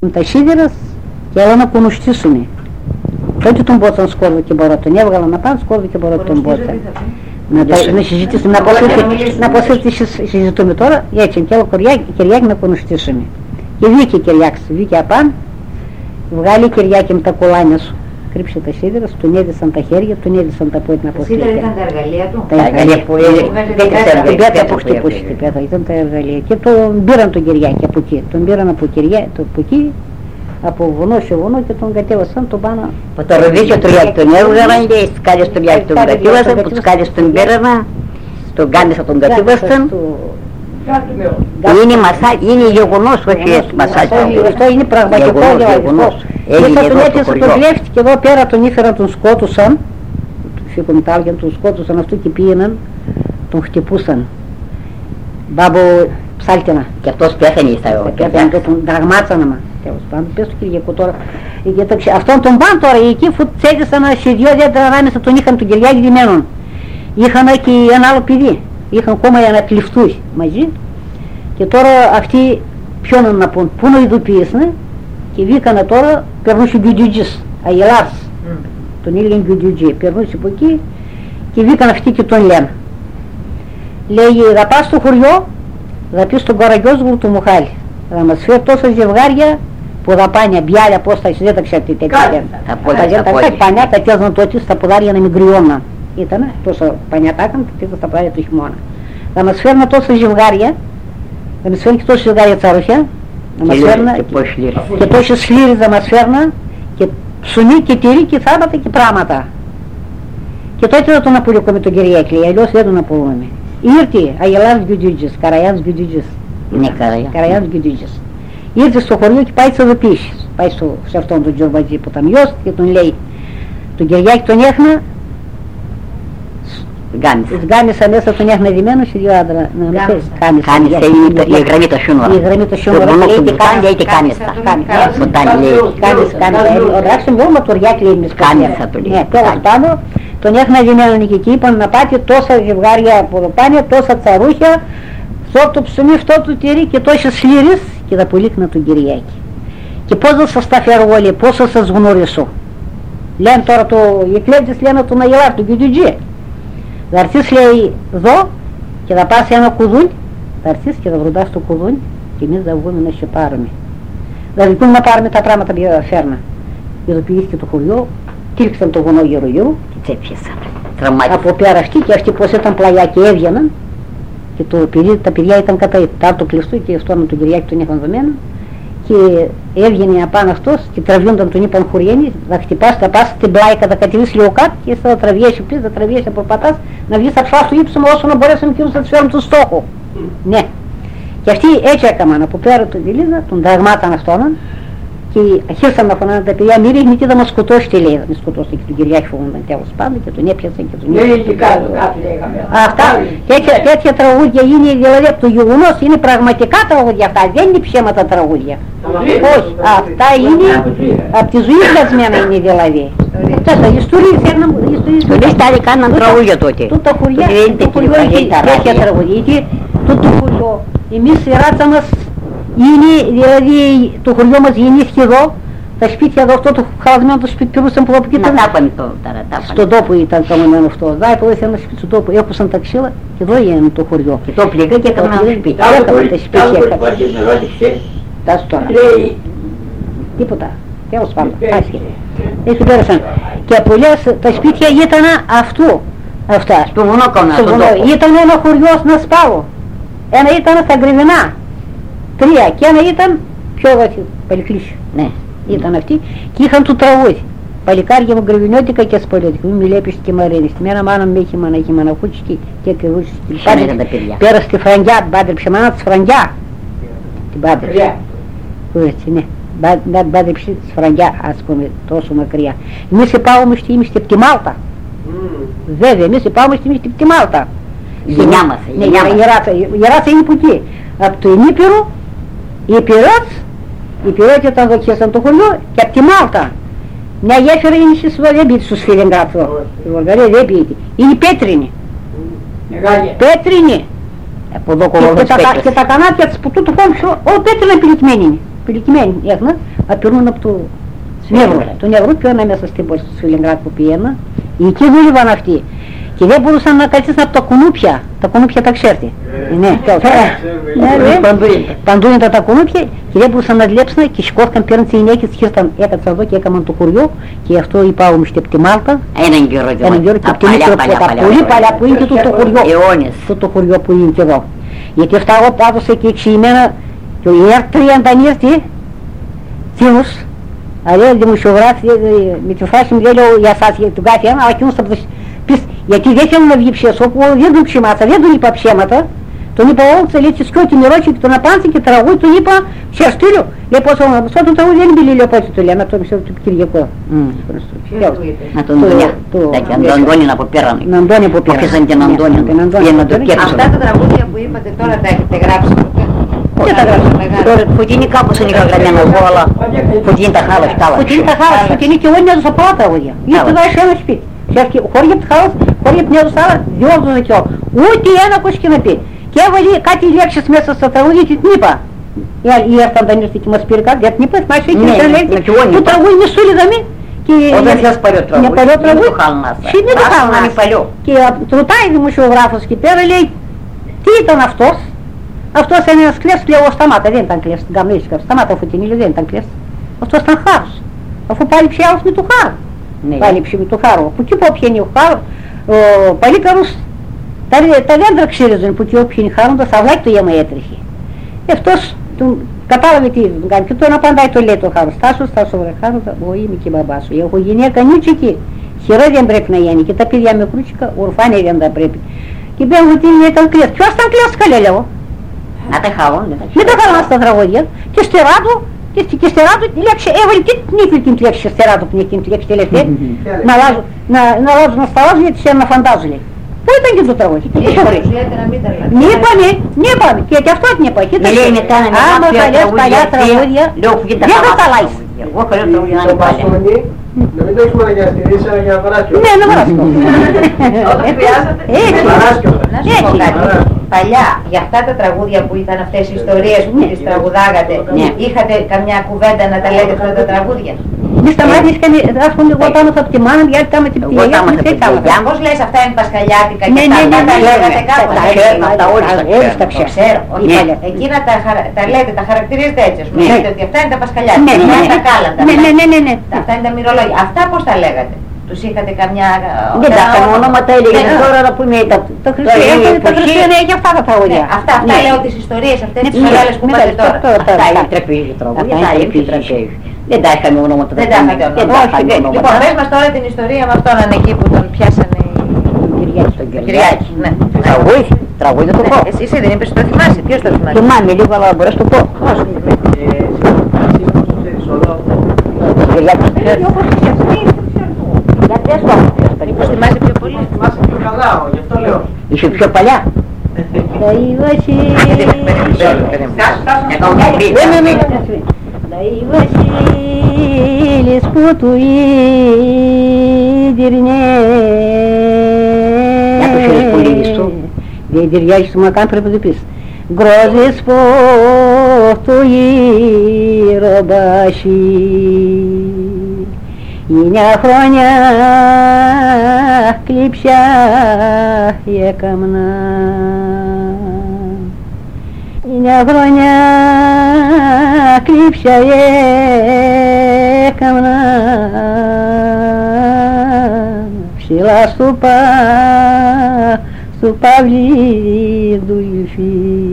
Τα σίδερας και έλα να κουνουστήσουνε. Τότε τον μπότσαν σκόρδο και μπορώ, τον έβγαλα να πάνε σκόρδο και μπορώ τον μπότσαν. Να συζητήσουμε, να αποσύρτη συζητούμε τώρα, έτσι και άλλο Κυριάκη να κουνουστήσουνε. Και βγήκε Κυριάκης, βγήκε απάν, βγάλει Κυριάκη με τα κουλάνια σου. Κρύψε τα σίδερα, τον έδισαν τα χέρια, τον έδισαν τα πόδια να αποσύρει. Τα σίδερα ήταν τα εργαλεία του. Τα εργαλεία που την πέτα που χτυπούσε την πέτα, ήταν τα εργαλεία. Και τον πήραν τον Κυριάκη από εκεί, τον πήραν από εκεί, από βουνό σε βουνό και τον κατέβασαν τον πάνω. Από το ροδίκιο του Κυριάκη τον έβγαλαν και στις σκάλες του Κυριάκη τον κατέβασαν, από τις σκάλες τον πήραν, στον Γκάμισα τον κατέβασαν. Είναι γεγονός, όχι μασάζ. Αυτό είναι πραγματικό γεγονός. Ήρθα τον έπιασε τον κλέφτη και εδώ πέρα τον ήφεραν, τον σκότουσαν. Φύγουν τα άλλα, τον σκότουσαν αυτού και πήγαιναν, τον χτυπούσαν. Μπάμπο ψάλτινα. Και αυτός πέθανε ύστερα. Πέθανε και τον τραγμάτσανα μα. Τέλος πάντων, πες του Κυριακού τώρα. Αυτόν τον πάνε τώρα, εκεί φουτσέτησαν σε δυο δέντρα ανάμεσα τον είχαν τον Κυριάκη διμένον. Είχαν και ένα άλλο παιδί. Είχαν κόμμα για να κλειφτούν μαζί και τώρα αυτοί ποιον να πούν, πού να ειδοποιήσουν και βγήκανε τώρα, περνούσε γκιουτζιτζής, αγελάς, τον ήλιον γκιουτζιτζή, περνούσε από εκεί και βγήκαν αυτοί και τον λένε. Λέει, θα πας στο χωριό, θα πεις στον Καραγκιόζογλου του Μουχάλη, θα μας φέρει τόσα ζευγάρια που θα πάνε μπιάλια απόσταση, δεν τα ξέρετε τέτοια. Τα πανιά τα πιάζαν τότε στα ποδάρια να μην κρυώναν. Ήτανε τόσα πανιά τα έκαναν και τα ποδάρια του χειμώνα. Θα μας φέρνουν τόσα ζευγάρια, θα μας φέρνουν και τόσα ζευγάρια τσαρούχια, θα μας φέρνουν και τόσες σλήρες θα μας φέρνουν και ψουμί και τυρί και θάματα και πράγματα. Και τότε θα τον απολύκουμε τον Κυριάκη, αλλιώς δεν τον απολύουμε. Ήρθε Αγελάς Γκιουτζιτζής, Καραγιάς Γκιουτζιτζής. Είναι Καραγιάς Γκιουτζιτζής. Ήρθε στο χωριό και πάει στις ειδοποιήσεις. Πάει σε αυτόν τον Τζορμπατζή που ήταν γιος και τον λέει, τον Κυριάκη τον έχνα, Γκάμισα μέσα τον έχνα δημένο σε δύο άντρα. Κάμισα είναι η γραμμή το σιούνορα. Η γραμμή το σιούνορα. Λέει και κάμισα. Κάμισα. Μόνο τουριάκι λέει κάμισα του λέει. Τέλος πάντων, τον έχνα δημένο και εκεί είπαν να πάτε τόσα ζευγάρια από εδώ πάνε, τόσα τσαρούχια, αυτό το ψωμί, αυτό το τυρί και τόσες σλήρες και θα πουλήκνα τον Κυριάκη. Και πώς θα σας τα φέρω όλοι, πώς θα σας γνωρίσω. Λένε τώρα οι κλέφτες λένε τον Αγελάρ, τον Γκιουτζιτζή. Θα έρθεις λέει εδώ και θα πας ένα κουδούνι, θα έρθεις και θα βροντάς το κουδούνι και εμείς θα βγούμε να σε πάρουμε. Δηλαδή πού να πάρουμε τα πράγματα που φέρνα. Ειδοποιήθηκε το χωριό, τύλιξαν το βουνό γύρω και τσέπιασαν. Από πέρα αυτοί και αυτοί πως ήταν πλαγιά και έβγαιναν και τα παιδιά ήταν κατά το κλειστό και αυτό με τον Κυριάκη τον είχαν δομένο και έβγαινε απάνω αυτός και τραβιόνταν τον είπαν χωριένοι, θα χτυπάς, θα πας στην πλάι, θα κατεβείς λίγο κάτω και θα τραβιέσαι πίσω, θα τραβιέσαι από πατάς, να βγεις αψά στο ύψωμα όσο να μπορέσουν και να τους φέρουν τον στόχο. Ναι. Και αυτοί έτσι έκαναν από πέρα τον Τιλίζα, τον τραγμάταν αυτόν και αρχίσαν να φωνάνε τα παιδιά, μη ρίχνει τι θα μας σκοτώσετε λέει, θα μας σκοτώσετε και τον Κυριάκη φοβούνταν τέλος πάντων και τον έπιασαν και τον έπιασαν. Αυτά, τέτοια τραγούδια είναι δηλαδή από το γεγονός, είναι πραγματικά τραγούδια αυτά, δεν είναι ψέματα τραγούδια. Όχι, αυτά είναι από τη ζωή πλασμένα είναι δηλαδή. Αυτά ιστορίες φέρναν, ιστορίες τα κάναν τραγούδια τότε. Τούτα χωριά, το χωριό είχε τέτοια τραγούδια, τούτο χωριό, εμείς η ράτσα μας είναι, δηλαδή το χωριό μας γεννήθηκε εδώ, τα σπίτια εδώ, αυτό το χαλασμένο το σπίτι πήρουσαν που εκεί ήταν. Στον τόπο ήταν καμωμένο αυτό, δάει που ήθελαν να σπίτι στον τόπο, έκουσαν τα ξύλα και εδώ είναι το χωριό. Και το πληγά και έκαναν ένα σπίτι. Έκαναν τα σπίτια. Τάσου τώρα. Τίποτα. Τέλος πάντων. Έτσι πέρασαν. Και από λες τα σπίτια ήταν αυτού. Αυτά. Στο βουνό κομμένα. Ήταν ένα χωριό να σπάω. Ένα ήταν στα Γκριβινά. 3 και ένα ήταν πιο βαθύ. Παλικλήσιο. Ναι. Ήταν αυτοί και είχαν το τραγούδι. Παλικάρια μου γκριβινιώτικα και σπολιώτικα. Μην μιλέπεις και μαρίνεις. Μένα μάνα με έχει μαναχούτσικη και ακριβούς. Πέρα στη Φραγκιά, την πάντρεψε μάνα της Φραγκιά. Την πάντρεψε. Έτσι, ναι. Πάντρεψε της Φραγκιά, ας πούμε, τόσο μακριά. Εμείς είπαμε είμαστε από τη Μάλτα. Βέβαια, εμείς είπαμε είμαστε από τη Μάλτα. Η γενιά μας. Ναι, η Ράτσα είναι που εκεί. Από το Ενίπειρο, οι Επιρώτες όταν δοκίσαν το χωριό και από τη Μάλτα. Μια γέφυρα είναι στη Σουβα, δεν πείτε στους Φιλιγκράτου. Η Βουλγαρία δεν πείτε. Είναι πέτρινη. Πέτρινη. Και τα κανάτια της που τούτου κόμψου, όλο πέτρινα πυλικμένη είναι. Πηλικημένοι έχνα, απειρούν από το νεύρο. Το νεύρο πιόνα μέσα στην πόλη του Λενγκράτ που πήγαινα. Εκεί δούλευαν αυτοί. Και δεν μπορούσαν να κρατήσουν από τα κουνούπια. Τα κουνούπια τα ξέρετε. Ναι, παντού ήταν τα κουνούπια και δεν μπορούσαν να δουλέψουν και σηκώθηκαν, πήραν τις γυναίκες, έκατσαν εδώ και έκαναν το χωριό και αυτό είπα όμως και από τη Μάλτα. Έναν καιρό και από την πολύ παλιά που είναι και το χωριό. Αιώνες. Το χωριό που είναι και εδώ. Γιατί αυτά εγώ τα έδωσα και εξηγημένα και ο Ιερ 30 ήρθε, θύμους, αλλά δημοσιογράφοι με τη φράση μου λέει για σας, για τον κάθε ένα, αλλά εκείνος θα πεις, γιατί δεν θέλουν να βγει ψιές, όπου δεν τον ψημάτσα, δεν τον είπα ψέματα, τον είπα όλο, λέει και σκιώτη νερότσι και τον απάνθη και τραγούδι, τον είπα ψιαστήριο. Λέει πως το τραγούδι δεν είναι μπηλίλιο πότσι το λέει, να το μισό του Κυριακό. Να τον Αντώνη, τον Αντώνη από πέραν. Να Αντώνη από πέραν. Όποιος τον Αντώνη, αυτά τα τραγούδια που είπατε τώρα τα έχετε γράψει ποτέ? Και τα γράψαμε. Φωτεινή κάπως είναι γραμμένα εγώ, αλλά φωτεινή τα χάλας, Φωτεινή τα χάλας, φωτεινή και εγώ νιώθω πολλά τραγούδια. Ήρθε εδώ σε ένα σπίτι. Χωριά από χάλας, χωριά από νιώθω άλλα, διόρθωσα και εγώ. Ούτε ένα ακούστηκε να πει. Και έβαλε κάτι λέξεις μέσα στα τραγούδια και την είπα. Η Αρτάνταν ήρθε και μας πήρε κάτι, γιατί την είπα, μας είχε και λέξη. Το τραγούδι είναι σούλιδαμε. Όταν θες παλιό τραγούδι, είναι το χάλνας. Είναι το χάλνας. Και ρωτάει δημοσιογράφος και πέρα λέει, τι ήταν αυτός? Αυτός είναι ένας κλέφτης, λέω, σταμάτα, δεν ήταν κλέφτης, την καμνήσικα, σταμάτα Φωτεινή, δεν ήταν κλέφτης. Αυτός ήταν χάρος, αφού πάλι πια άλλος με το χάρο. Πάλι πια με το χάρο. Που εκεί που όποιοι είναι ο χάρο, ο παλίκαρος, τα δέντρα ξύριζαν, που εκεί όποιοι είναι χάροντας, αυλάκι το αίμα έτρεχε. Αυτός κατάλαβε τι τον κάνει και τον απαντάει, το λέει το χάρο. Στάσου βρε χάροντα, εγώ είμαι και μπαμπά σου. Έχω γυναίκα νιούτσικη, χειρό δεν πρέπει να γίνει και τα παιδιά με κρούτσικα, ορφάνια δεν τα πρέπει. Και μπαίνουν ότι ήταν κλέφτης. Ποιος ήταν κλέφτης, καλέ λέω. Να τα χάω, μην τα χαλάς στα τραγωδία και στεράτου, και στεράτου τη λέξη, έβαλε και την ήθελε την λέξη στεράτου που είναι την λέξη τελευταία, να αλλάζουν να σταλάζουν γιατί σε να φαντάζουν. Πού ήταν και το τραγωδί, τι χωρίς. Μη είπαμε, και αυτό την είπα. Άμα παλιά τραγωδία, δεν θα τα αλλάζεις. Εγώ καλώ τραγωδία να είναι παλιά. Να μην το έχουμε αναγκαστηρίσει, αλλά για να παράσκω. Ναι, να παράσκω. Όταν χρειάζεται, Να σου πω κάτι. Παλιά, για αυτά τα τραγούδια που ήταν αυτές οι ιστορίες που τις τραγουδάγατε, είχατε καμιά κουβέντα να τα λέτε αυτά τα τραγούδια? Μη σταμάτης και άρχονται εγώ πάνω από τη μάνα, γιατί τα με την πηγαία μου και τα πώς λες αυτά είναι πασχαλιάτικα και αυτά τα λέγατε κάπως? Τα ξέρω. Εκείνα τα λέτε, τα χαρακτηρίζετε έτσι, ας πούμε, λέτε ότι αυτά είναι τα πασχαλιάτικα, αυτά είναι τα κάλαντα, αυτά είναι τα μυρολόγια. Αυτά πώς τα λέγατε? Τους είχατε καμιά... Δεν τα είχαμε ονόματα, έλεγαν τώρα να πούμε τα Χριστιανία για αυτά τα τραγούδια. Αυτά λέω τις ιστορίες αυτές τις μεγάλες που είπατε τώρα. Αυτά είναι τραπέζι τραγούδια, αυτά είναι τραπέζι. Δεν τα είχαμε ονόματα. Δεν τα είχατε ονόματα. Λοιπόν, πες μας τώρα την ιστορία με αυτόν εκεί που τον πιάσανε τον Κυριάκη. Τραγούδι το πω. Εσύ δεν είπες ότι το θυμάσαι, ποιος το θυμάσαι? Θυμάμαι λίγο, αλλά μπορείς το πω. Πώς θυμάσαι πιο πολύ? Θυμάσαι πιο καλά, γι' αυτό λέω. Είσαι πιο παλιά. Λαϊ Βασίλης που του ίδρυνε. Δεν ταιριάζει στο μακάν, πρέπει να το πεις. Γκρόζεις που του γύρω-μπάσι, η μια χρόνια κλείψα έκαμνα, η μια χρόνια κλείψα έκαμνα, ψηλά στο παυλί δουλφί.